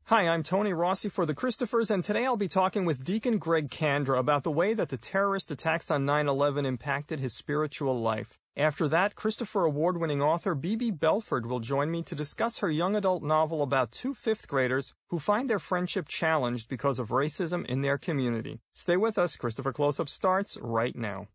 Hi, I'm Tony Rossi for the Christophers, and today I'll be talking with Deacon Greg Kandra about the way that the terrorist attacks on 9/11 impacted his spiritual life. After that, Christopher Award-winning author Bibi Belford will join me to discuss her young adult novel about two fifth graders who find their friendship challenged because of racism in their community. Stay with us. Christopher Close-Up starts right now.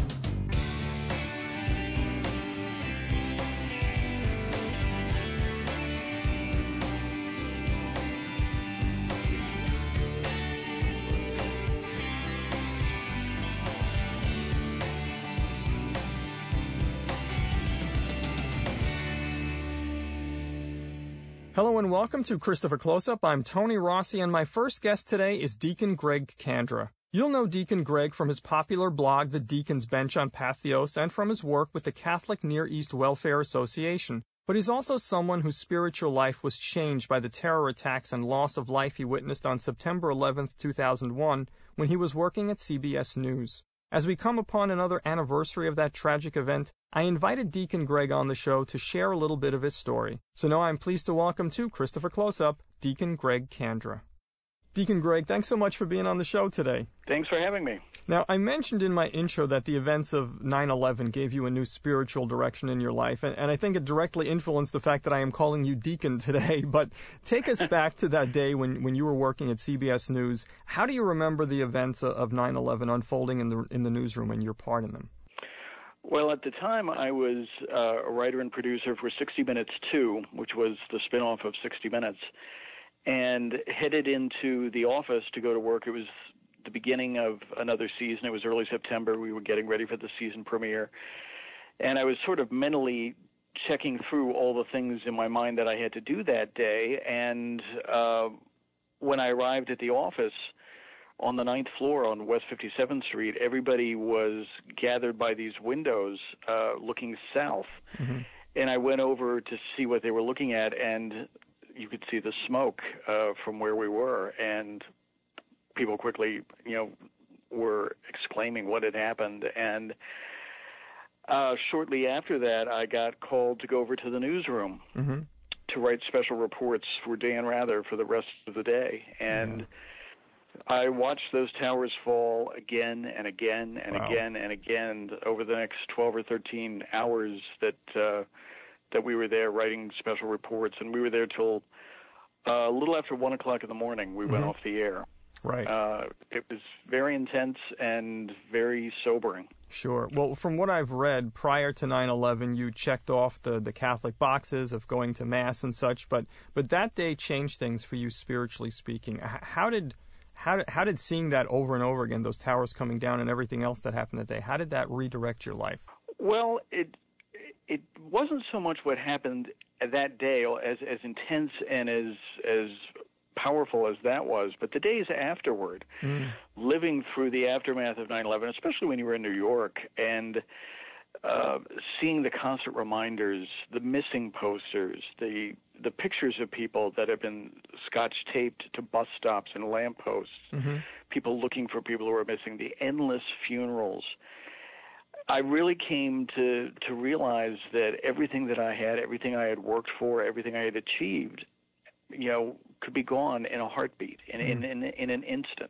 Hello and welcome to Christopher Close-Up. I'm Tony Rossi, and my first guest today is Deacon Greg Kandra. You'll know Deacon Greg from his popular blog, The Deacon's Bench on Patheos, and from his work with the Catholic Near East Welfare Association. But he's also someone whose spiritual life was changed by the terror attacks and loss of life he witnessed on September 11, 2001, when he was working at CBS News. As we come upon another anniversary of that tragic event, I invited Deacon Greg on the show to share a little bit of his story. So now I'm pleased to welcome to Christopher Close-Up, Deacon Greg Kandra. Deacon Greg, thanks so much for being on the show today. Thanks for having me. Now, I mentioned in my intro that the events of 9/11 gave you a new spiritual direction in your life, and I think it directly influenced the fact that I am calling you Deacon today. But take us back to that day when you were working at CBS News. How do you remember the events of 9/11 unfolding in the newsroom and your part in them? Well, at the time, I was a writer and producer for 60 Minutes 2, which was the spinoff of 60 Minutes, and headed into the office to go to work. It was the beginning of another season. It was early September. We were getting ready for the season premiere. And I was sort of mentally checking through all the things in my mind that I had to do that day. And when I arrived at the office on the 9th floor on West 57th Street, everybody was gathered by these windows looking south. Mm-hmm. And I went over to see what they were looking at, and you could see the smoke from where we were. And people quickly, were exclaiming what had happened. And shortly after that, I got called to go over to the newsroom to write special reports for Dan Rather for the rest of the day. And I watched those towers fall again and again and again and again over the next 12 or 13 hours that we were there writing special reports. And we were there till a little after 1 o'clock in the morning. We went off the air. Right. It was very intense and very sobering. Sure. Well, from what I've read, prior to 9/11, you checked off the Catholic boxes of going to Mass and such, but that day changed things for you spiritually speaking. How did seeing that over and over again, those towers coming down and everything else that happened that day, how did that redirect your life? Well, it wasn't so much what happened that day as intense and as powerful as that was, but the days afterward, living through the aftermath of 9/11, especially when you were in New York, and seeing the constant reminders, the missing posters, the pictures of people that have been scotch-taped to bus stops and lampposts, people looking for people who are missing, the endless funerals. I really came to realize that everything that I had, everything I had worked for, everything I had achieved, could be gone in a heartbeat, in an instant.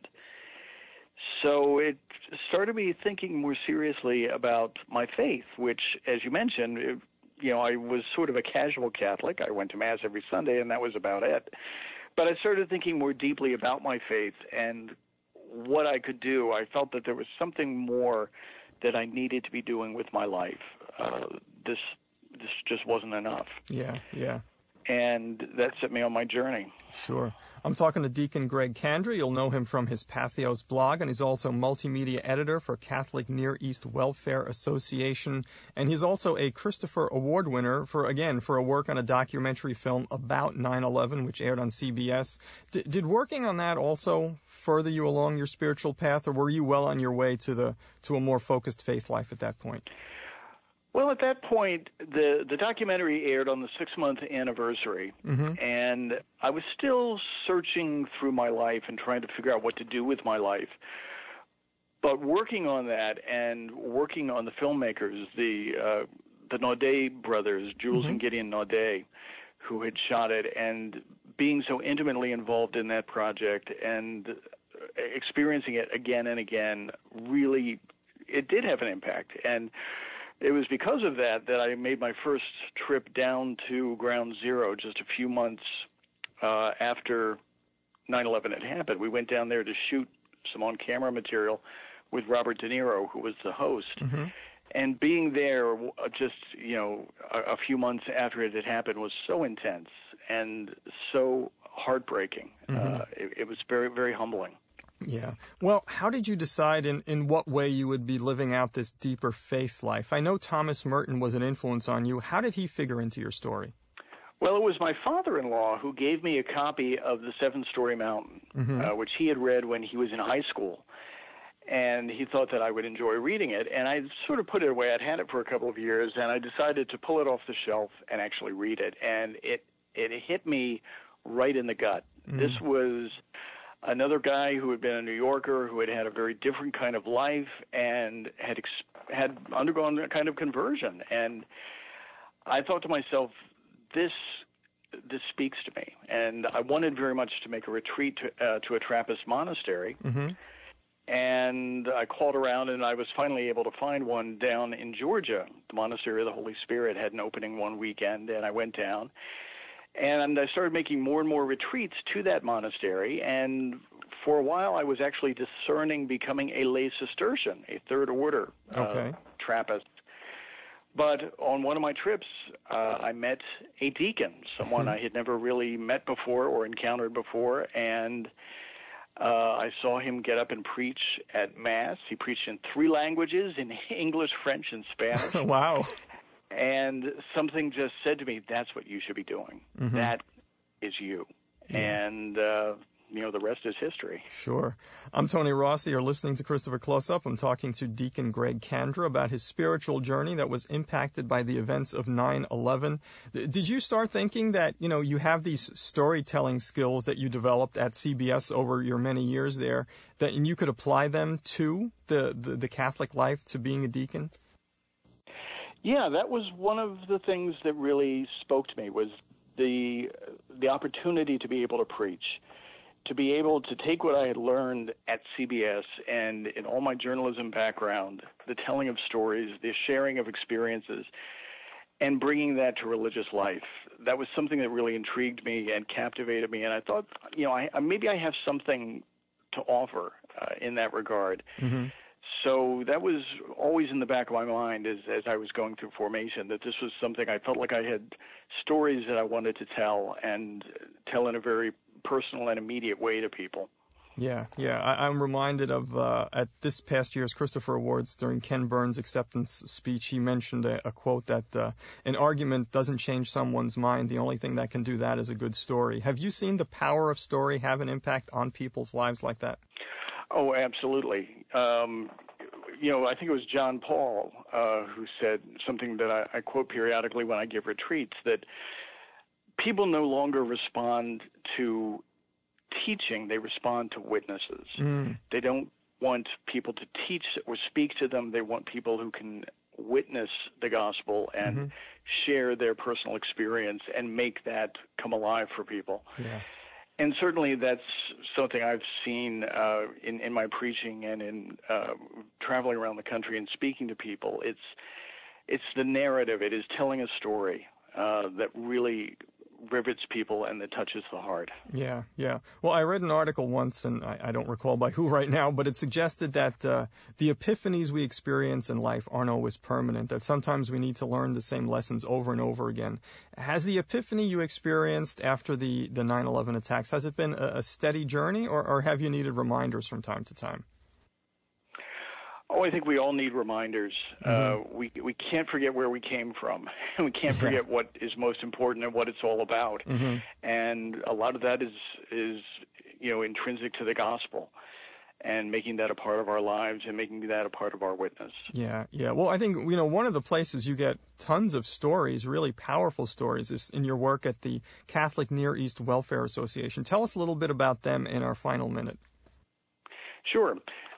So it started me thinking more seriously about my faith, which, as you mentioned, I was sort of a casual Catholic. I went to Mass every Sunday, and that was about it. But I started thinking more deeply about my faith and what I could do. I felt that there was something more that I needed to be doing with my life. This just wasn't enough. Yeah. And that set me on my journey. Sure. I'm talking to Deacon Greg Kandra. You'll know him from his Patheos blog, and he's also multimedia editor for Catholic Near East Welfare Association. And he's also a Christopher Award winner for a work on a documentary film about 9/11, which aired on CBS. Did working on that also further you along your spiritual path, or were you well on your way to a more focused faith life at that point? Well, at that point, the documentary aired on the 6-month anniversary, and I was still searching through my life and trying to figure out what to do with my life. But working on that and working on the filmmakers, the Naudet brothers, Jules and Gideon Naudet, who had shot it, and being so intimately involved in that project and experiencing it again and again, really, it did have an impact. And it was because of that that I made my first trip down to Ground Zero just a few months after 9/11 had happened. We went down there to shoot some on-camera material with Robert De Niro, who was the host. Mm-hmm. And being there just, a few months after it had happened was so intense and so heartbreaking. Mm-hmm. It was very, very humbling. Yeah. Well, how did you decide in what way you would be living out this deeper faith life? I know Thomas Merton was an influence on you. How did he figure into your story? Well, it was my father-in-law who gave me a copy of The Seven-Story Mountain, mm-hmm. Which he had read when he was in high school. And he thought that I would enjoy reading it. And I sort of put it away. I'd had it for a couple of years, and I decided to pull it off the shelf and actually read it. And it hit me right in the gut. Mm. This was another guy who had been a New Yorker, who had had a very different kind of life and had undergone a kind of conversion. And I thought to myself, this speaks to me. And I wanted very much to make a retreat to a Trappist monastery. Mm-hmm. And I called around, and I was finally able to find one down in Georgia. The Monastery of the Holy Spirit had an opening one weekend, and I went down. And I started making more and more retreats to that monastery. And for a while, I was actually discerning becoming a lay Cistercian, a third order Trappist. But on one of my trips, I met a deacon, someone I had never really met before or encountered before, and I saw him get up and preach at Mass. He preached in 3 languages, in English, French, and Spanish. Wow. And something just said to me, that's what you should be doing. Mm-hmm. That is you. Yeah. And, the rest is history. Sure. I'm Tony Rossi. You're listening to Christopher Close Up. I'm talking to Deacon Greg Kandra about his spiritual journey that was impacted by the events of 9/11. Did you start thinking that, you have these storytelling skills that you developed at CBS over your many years there, that you could apply them to the Catholic life, to being a deacon? Yeah, that was one of the things that really spoke to me, was the opportunity to be able to preach, to be able to take what I had learned at CBS and in all my journalism background, the telling of stories, the sharing of experiences, and bringing that to religious life. That was something that really intrigued me and captivated me, and I thought, maybe I have something to offer in that regard. Mm-hmm. So that was always in the back of my mind as I was going through formation, that this was something I felt like I had stories that I wanted to tell, and tell in a very personal and immediate way to people. Yeah. I'm reminded of at this past year's Christopher Awards, during Ken Burns' acceptance speech, he mentioned a quote that an argument doesn't change someone's mind. The only thing that can do that is a good story. Have you seen the power of story have an impact on people's lives like that? Oh, absolutely. I think it was John Paul who said something that I quote periodically when I give retreats, that people no longer respond to teaching, they respond to witnesses. Mm. They don't want people to teach or speak to them. They want people who can witness the gospel and mm-hmm. share their personal experience and make that come alive for people. Yeah. And certainly that's something I've seen in my preaching and in traveling around the country and speaking to people. It's the narrative. It is telling a story that really rivets people and that touches the heart. Yeah. Well, I read an article once, and I don't recall by who right now, but it suggested that the epiphanies we experience in life aren't always permanent, that sometimes we need to learn the same lessons over and over again. Has the epiphany you experienced after the 9/11 attacks, has it been a steady journey, or have you needed reminders from time to time? Oh, I think we all need reminders. Mm-hmm. We can't forget where we came from, and we can't forget what is most important and what it's all about. Mm-hmm. And a lot of that is intrinsic to the gospel, and making that a part of our lives and making that a part of our witness. Yeah. Well, I think one of the places you get tons of stories, really powerful stories, is in your work at the Catholic Near East Welfare Association. Tell us a little bit about them in our final minute. Sure.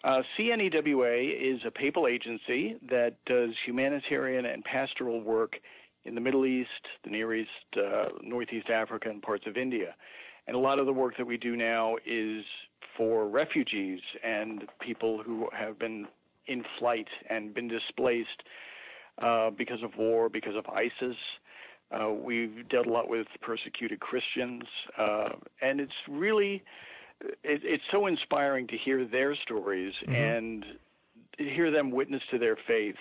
CNEWA is a papal agency that does humanitarian and pastoral work in the Middle East, the Near East, Northeast Africa, and parts of India. And a lot of the work that we do now is for refugees and people who have been in flight and been displaced because of war, because of ISIS. We've dealt a lot with persecuted Christians, and it's really, it's so inspiring to hear their stories and hear them witness to their faith.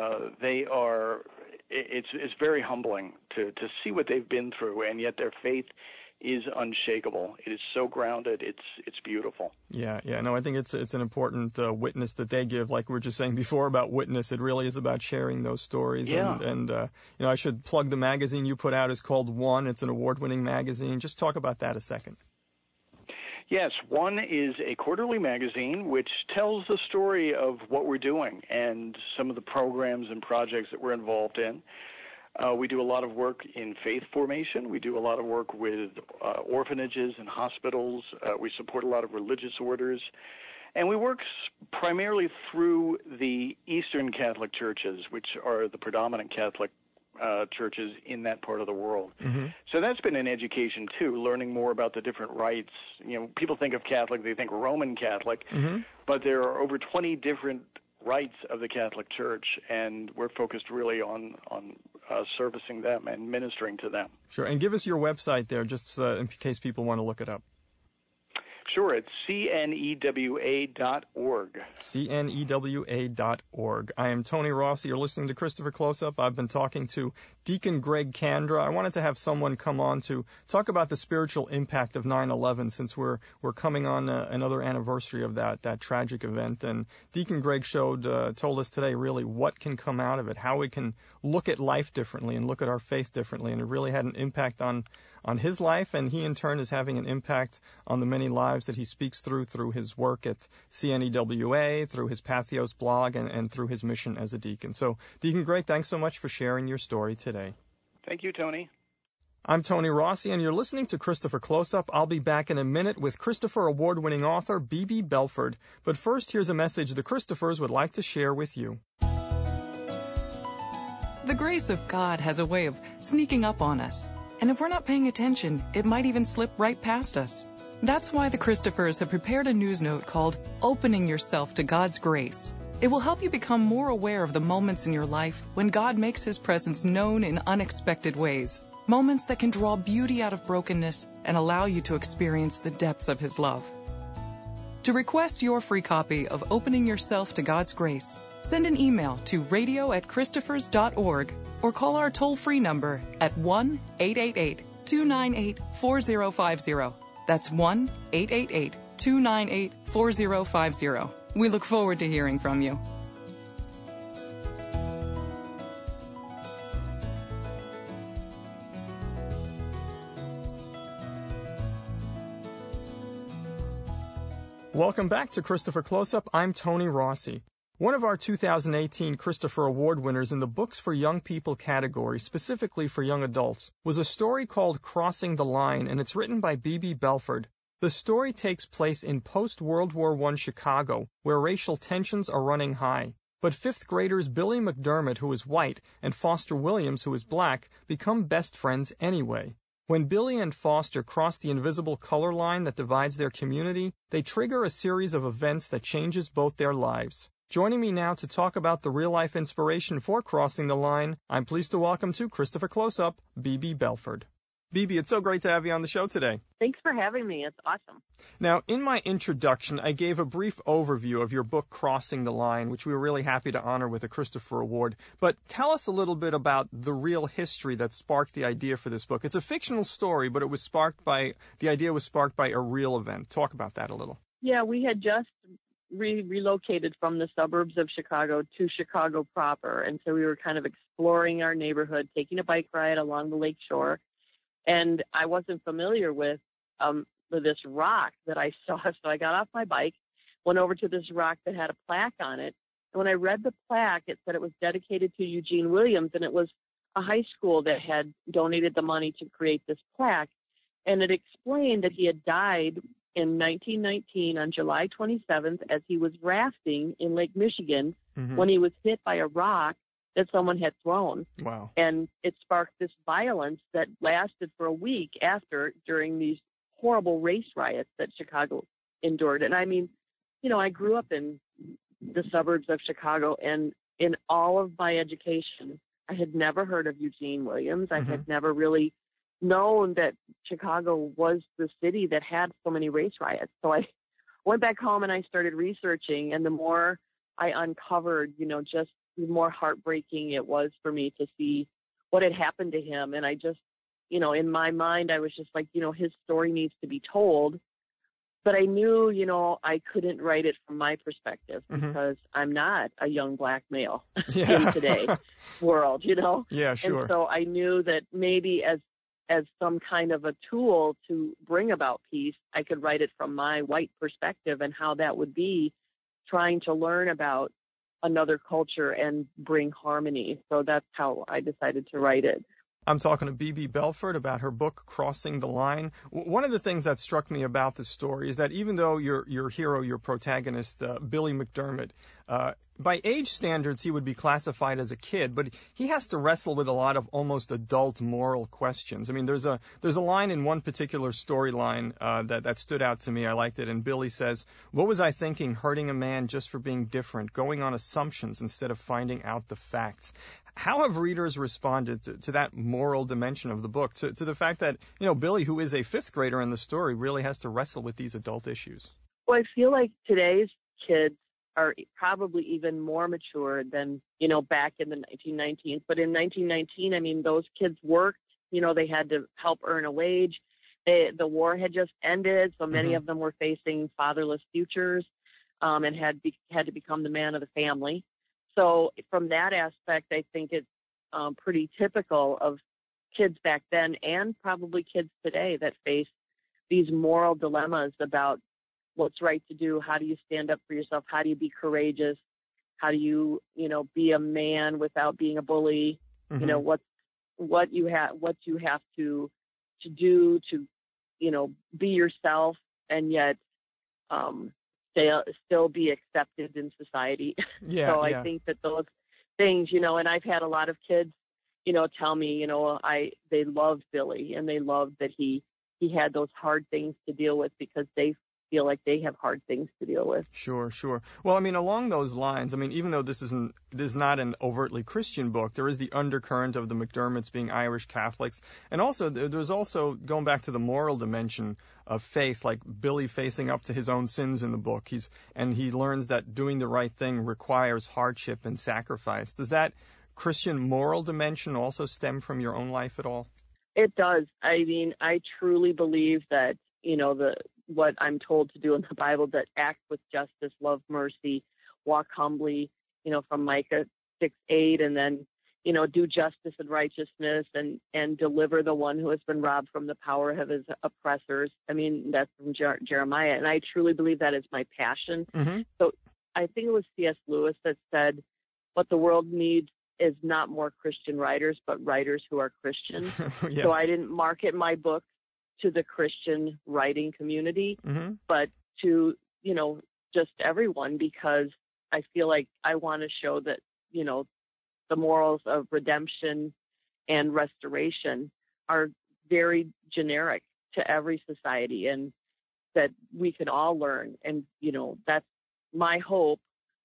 It's very humbling to see what they've been through, and yet their faith is unshakable. It is so grounded. It's beautiful. Yeah. No, I think it's an important witness that they give. Like we were just saying before about witness, it really is about sharing those stories. Yeah. And I should plug the magazine you put out. Is called One. It's an award-winning magazine. Just talk about that a second. Yes, One is a quarterly magazine which tells the story of what we're doing and some of the programs and projects that we're involved in. We do a lot of work in faith formation. We do a lot of work with orphanages and hospitals. We support a lot of religious orders. And we work primarily through the Eastern Catholic churches, which are the predominant Catholic churches in that part of the world. So that's been an education, too, learning more about the different rites. People think of Catholic, they think Roman Catholic, but there are over 20 different rites of the Catholic Church, and we're focused really on servicing them and ministering to them. Sure, and give us your website there, just in case people want to look it up. Sure, it's cnewa.org. cnewa.org. I am Tony Rossi. You're listening to Christopher Close-Up. I've been talking to Deacon Greg Kandra. I wanted to have someone come on to talk about the spiritual impact of 9/11, since we're coming on another anniversary of that tragic event. And Deacon Greg told us today really what can come out of it, how we can look at life differently and look at our faith differently. And it really had an impact on his life, and he in turn is having an impact on the many lives that he speaks through his work at CNEWA, through his Patheos blog, and through his mission as a deacon. So, Deacon Greg, thanks so much for sharing your story today. Thank you, Tony. I'm Tony Rossi, and you're listening to Christopher Close-Up. I'll be back in a minute with Christopher Award-winning author B.B. Belford. But first, here's a message the Christophers would like to share with you. The grace of God has a way of sneaking up on us. And if we're not paying attention, it might even slip right past us. That's why the Christophers have prepared a news note called Opening Yourself to God's Grace. It will help you become more aware of the moments in your life when God makes His presence known in unexpected ways. Moments that can draw beauty out of brokenness and allow you to experience the depths of His love. To request your free copy of Opening Yourself to God's Grace, send an email to radio@christophers.org or call our toll-free number at 1-888-298-4050. That's 1-888-298-4050. We look forward to hearing from you. Welcome back to Christopher Close-Up. I'm Tony Rossi. One of our 2018 Christopher Award winners in the Books for Young People category, specifically for young adults, was a story called Crossing the Line, and it's written by B.B. Belford. The story takes place in post-World War I Chicago, where racial tensions are running high. But fifth graders Billy McDermott, who is white, and Foster Williams, who is black, become best friends anyway. When Billy and Foster cross the invisible color line that divides their community, they trigger a series of events that changes both their lives. Joining me now to talk about the real-life inspiration for Crossing the Line, I'm pleased to welcome to Christopher Close-Up, B.B. Belford. B.B., it's so great to have you on the show today. Thanks for having me. It's awesome. Now, in my introduction, I gave a brief overview of your book, Crossing the Line, which we were really happy to honor with a Christopher Award. But tell us a little bit about the real history that sparked the idea for this book. It's a fictional story, but the idea was sparked by a real event. Talk about that a little. Yeah, we had just relocated from the suburbs of Chicago to Chicago proper. And so we were kind of exploring our neighborhood, taking a bike ride along the lake shore. And I wasn't familiar with this rock that I saw. So I got off my bike, went over to this rock that had a plaque on it. And when I read the plaque, it said it was dedicated to Eugene Williams, and it was a high school that had donated the money to create this plaque. And it explained that he had died in 1919 on July 27th as he was rafting in Lake Michigan when he was hit by a rock that someone had thrown. Wow. And it sparked this violence that lasted for a week after, during these horrible race riots that Chicago endured. And I mean, I grew up in the suburbs of Chicago, and in all of my education, I had never heard of Eugene Williams. I had never really known that Chicago was the city that had so many race riots. So I went back home and I started researching, and the more I uncovered, just the more heartbreaking it was for me to see what had happened to him. And I just, in my mind, I was just like, his story needs to be told. But I knew, I couldn't write it from my perspective because I'm not a young black male in today's world, Yeah, sure. And so I knew that maybe as some kind of a tool to bring about peace, I could write it from my white perspective and how that would be trying to learn about another culture and bring harmony. So that's how I decided to write it. I'm talking to Bebe Belford about her book, Crossing the Line. One of the things that struck me about the story is that even though your hero, your protagonist, Billy McDermott, by age standards, he would be classified as a kid, but he has to wrestle with a lot of almost adult moral questions. I mean, there's a line in one particular storyline that stood out to me. I liked it. And Billy says, "What was I thinking, hurting a man just for being different, going on assumptions instead of finding out the facts?" How have readers responded to that moral dimension of the book, to the fact that, Billy, who is a fifth grader in the story, really has to wrestle with these adult issues? Well, I feel like today's kids are probably even more mature than, back in the 1919s. But in 1919, I mean, those kids worked, they had to help earn a wage. The war had just ended, so many of them were facing fatherless futures and had to become the man of the family. So from that aspect, I think it's pretty typical of kids back then and probably kids today that face these moral dilemmas about what's right to do. How do you stand up for yourself? How do you be courageous? How do you, be a man without being a bully? What you have to do to, be yourself and yet still be accepted in society. So I think that those things, and I've had a lot of kids, tell me, they loved Billy and they loved that he had those hard things to deal with because they feel like they have hard things to deal with. Sure. Well, I mean, along those lines, I mean, even though this is not an overtly Christian book, there is the undercurrent of the McDermotts being Irish Catholics. And also, there's also, going back to the moral dimension of faith, like Billy facing up to his own sins in the book. He learns that doing the right thing requires hardship and sacrifice. Does that Christian moral dimension also stem from your own life at all? It does. I mean, I truly believe that, what I'm told to do in the Bible, that act with justice, love mercy, walk humbly, from Micah 6:8, and then, do justice and righteousness and deliver the one who has been robbed from the power of his oppressors. I mean, that's from Jeremiah. And I truly believe that is my passion. So I think it was C.S. Lewis that said, what the world needs is not more Christian writers, but writers who are Christian. Yes. So I didn't market my book to the Christian writing community, but to, just everyone, because I feel like I want to show that, the morals of redemption and restoration are very generic to every society and that we can all learn. And, that's my hope,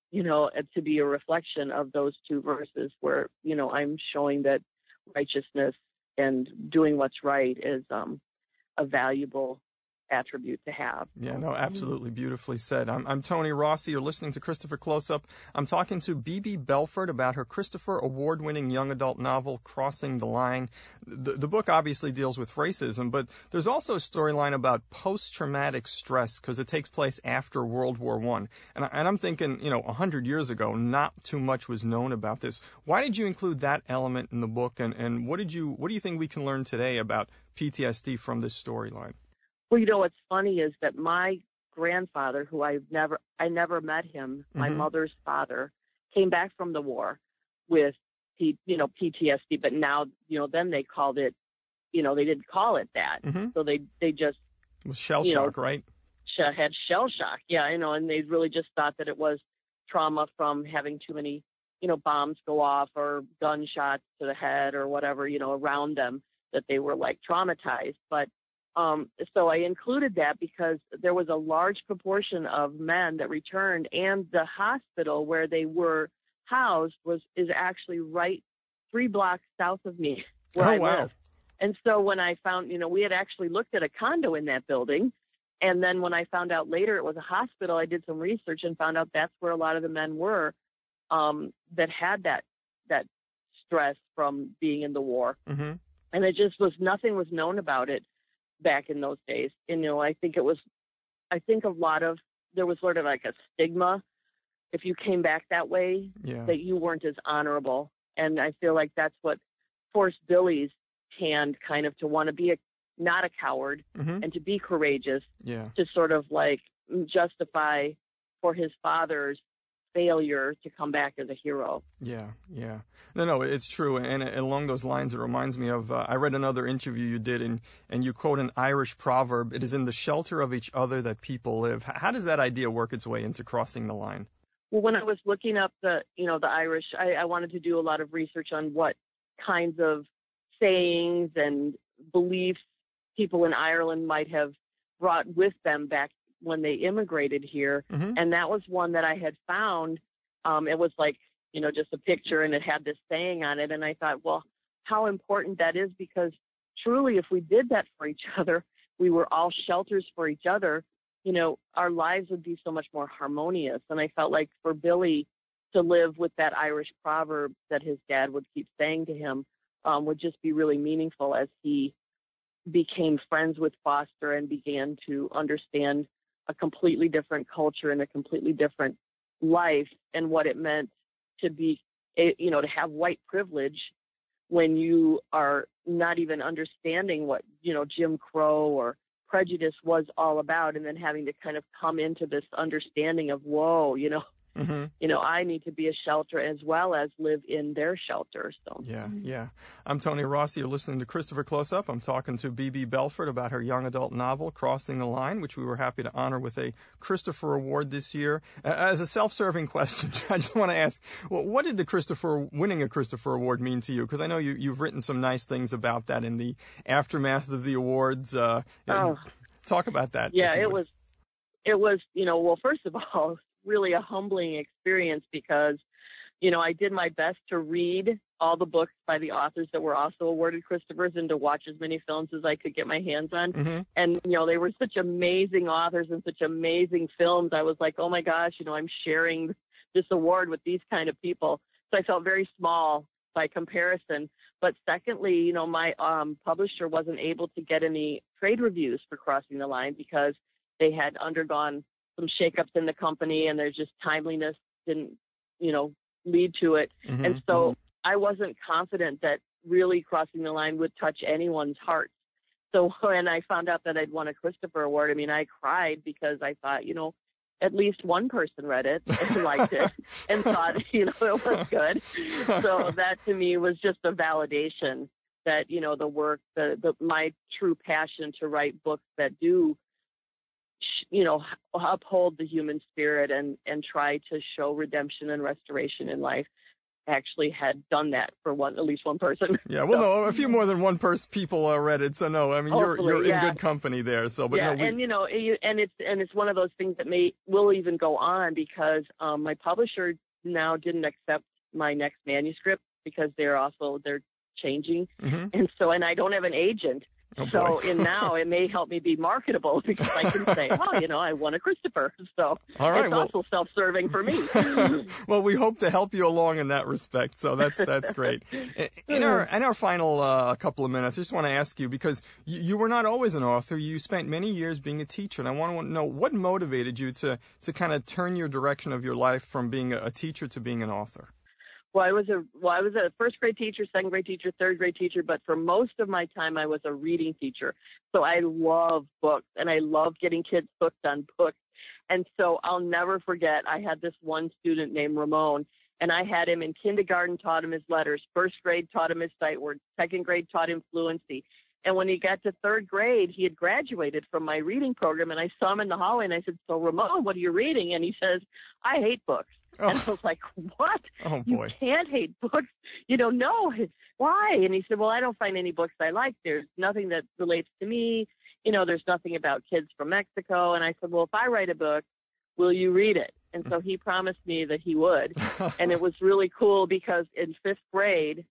to be a reflection of those two verses where, I'm showing that righteousness and doing what's right is, a valuable attribute to have. Yeah, no, absolutely beautifully said. I'm Tony Rossi. You're listening to Christopher Close-Up. I'm talking to Bebe Belford about her Christopher Award-winning young adult novel, Crossing the Line. The book obviously deals with racism, but there's also a storyline about post-traumatic stress because it takes place after World War I. And I'm thinking, 100 years ago, not too much was known about this. Why did you include that element in the book? And what do you think we can learn today about PTSD from this storyline? Well, what's funny is that my grandfather, who I never met him, my mother's father, came back from the war with, PTSD, but now, then they called it, they didn't call it that. So they just... It was shell shock, right? Had shell shock, yeah, and they really just thought that it was trauma from having too many, bombs go off or gunshots to the head or whatever, around them, that they were like traumatized. But So I included that because there was a large proportion of men that returned, and the hospital where they were housed is actually right 3 blocks south of me where I live. And so when I found, we had actually looked at a condo in that building, and then when I found out later it was a hospital, I did some research and found out that's where a lot of the men were that had that stress from being in the war. Mm-hmm. And it just was, nothing was known about it back in those days. And, I think there was sort of like a stigma if you came back that way, that you weren't as honorable. And I feel like that's what forced Billy's hand kind of to want to be not a coward and to be courageous, to sort of like justify for his father's failure to come back as a hero. Yeah. No, it's true. And along those lines, it reminds me of, I read another interview you did, and you quote an Irish proverb, "It is in the shelter of each other that people live." How does that idea work its way into crossing the line? Well, when I was looking up the Irish, I wanted to do a lot of research on what kinds of sayings and beliefs people in Ireland might have brought with them back when they immigrated here. Mm-hmm. And that was one that I had found. It was like, just a picture, and it had this saying on it. And I thought, well, how important that is, because truly, if we did that for each other, we were all shelters for each other, our lives would be so much more harmonious. And I felt like for Billy to live with that Irish proverb that his dad would keep saying to him would just be really meaningful as he became friends with Foster and began to understand a completely different culture and a completely different life, and what it meant to be, to have white privilege when you are not even understanding what, Jim Crow or prejudice was all about, and then having to kind of come into this understanding of, whoa, I need to be a shelter as well as live in their shelter. So Yeah. I'm Tony Rossi. You're listening to Christopher Close Up. I'm talking to Bebe Belford about her young adult novel, Crossing the Line, which we were happy to honor with a Christopher Award this year. As a self-serving question, I just want to ask, what did winning a Christopher Award mean to you? Because I know you've written some nice things about that in the aftermath of the awards. Talk about that. Yeah, it was, well, first of all, really a humbling experience because, I did my best to read all the books by the authors that were also awarded Christophers and to watch as many films as I could get my hands on. Mm-hmm. And, they were such amazing authors and such amazing films. I was like, oh my gosh, I'm sharing this award with these kind of people. So I felt very small by comparison. But secondly, my publisher wasn't able to get any trade reviews for Crossing the Line because they had undergone some shakeups in the company, and there's just timeliness didn't, lead to it. Mm-hmm, and so I wasn't confident that really Crossing the Line would touch anyone's heart. So when I found out that I'd won a Christopher Award, I cried because I thought, at least one person read it and liked it and thought, it was good. So that to me was just a validation that, the work, my true passion to write books that do uphold the human spirit and try to show redemption and restoration in life actually had done that for at least one person. Yeah, well, no, a few more than one people read it. So no, you're in good company there. So, but yeah, no, it's one of those things that will even go on because my publisher now didn't accept my next manuscript because they're changing, and I don't have an agent. Oh, so now it may help me be marketable because I can say, I won a Christopher. So it's also self-serving for me. Well, we hope to help you along in that respect. So that's great. In our final couple of minutes, I just want to ask you, because you were not always an author. You spent many years being a teacher, and I want to know what motivated you to kind of turn your direction of your life from being a teacher to being an author. Well, I was a first grade teacher, second grade teacher, third grade teacher, but for most of my time I was a reading teacher. So I love books and I love getting kids hooked on books. And so I'll never forget, I had this one student named Ramon, and I had him in kindergarten, taught him his letters, first grade taught him his sight words, second grade taught him fluency. And when he got to third grade, he had graduated from my reading program, and I saw him in the hallway and I said, "So Ramon, what are you reading?" And he says, "I hate books." Oh. And I was like, "What? Oh, boy. You can't hate books? No. Why?" And he said, "Well, I don't find any books I like. There's nothing that relates to me. there's nothing about kids from Mexico. And I said, well, if I write a book, will you read it? And so he promised me that he would. And it was really cool because in 5th grade,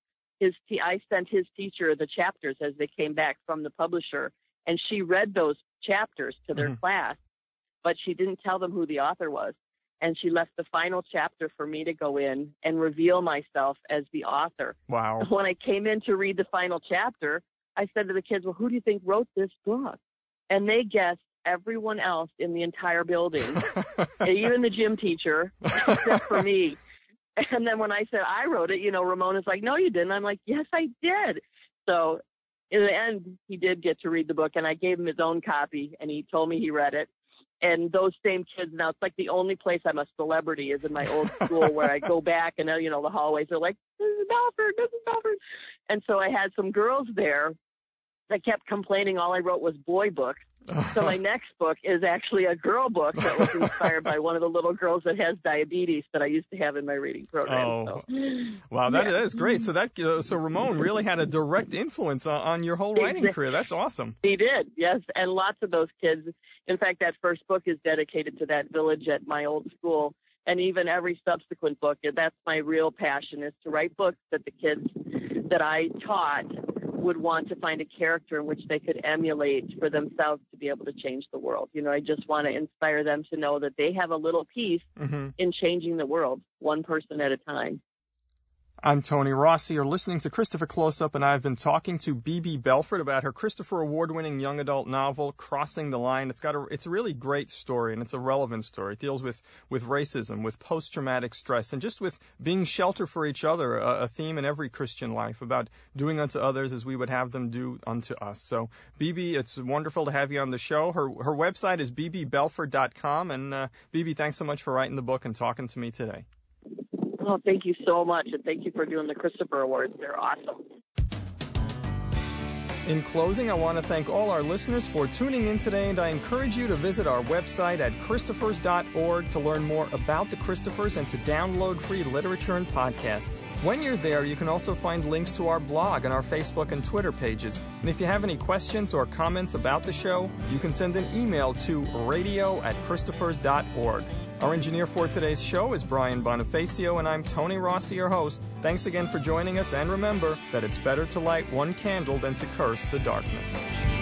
I sent his teacher the chapters as they came back from the publisher, and she read those chapters to their class, but she didn't tell them who the author was. And she left the final chapter for me to go in and reveal myself as the author. Wow. When I came in to read the final chapter, I said to the kids, well, who do you think wrote this book? And they guessed everyone else in the entire building, even the gym teacher, except for me. And then when I said I wrote it, Ramona's like, no, you didn't. I'm like, yes, I did. So in the end, he did get to read the book, and I gave him his own copy, and he told me he read it. And those same kids now, it's like the only place I'm a celebrity is in my old school where I go back and, the hallways are like, Mrs. Belford. And so I had some girls there that kept complaining all I wrote was boy books. So my next book is actually a girl book that was inspired by one of the little girls that has diabetes that I used to have in my reading program. Oh, so. Wow, that is great. So Ramon really had a direct influence on your whole writing career. That's awesome. He did, yes, and lots of those kids. In fact, that first book is dedicated to that village at my old school, and even every subsequent book. That's my real passion, is to write books that the kids that I taught would want to find a character in which they could emulate for themselves to be able to change the world. I just want to inspire them to know that they have a little piece in changing the world, one person at a time. I'm Tony Rossi. You're listening to Christopher Close-Up, and I've been talking to Bebe Belford about her Christopher Award-winning young adult novel, Crossing the Line. It's a really great story, and it's a relevant story. It deals with racism, with post-traumatic stress, and just with being shelter for each other, a theme in every Christian life, about doing unto others as we would have them do unto us. So, Bebe, it's wonderful to have you on the show. Her website is bbebelford.com, and Bebe, thanks so much for writing the book and talking to me today. Oh, thank you so much, and thank you for doing the Christopher Awards. They're awesome. In closing, I want to thank all our listeners for tuning in today, and I encourage you to visit our website at christophers.org to learn more about the Christophers and to download free literature and podcasts. When you're there, you can also find links to our blog and our Facebook and Twitter pages. And if you have any questions or comments about the show, you can send an email to radio@christophers.org. Our engineer for today's show is Brian Bonifacio, and I'm Tony Rossi, your host. Thanks again for joining us, and remember that it's better to light one candle than to curse the darkness.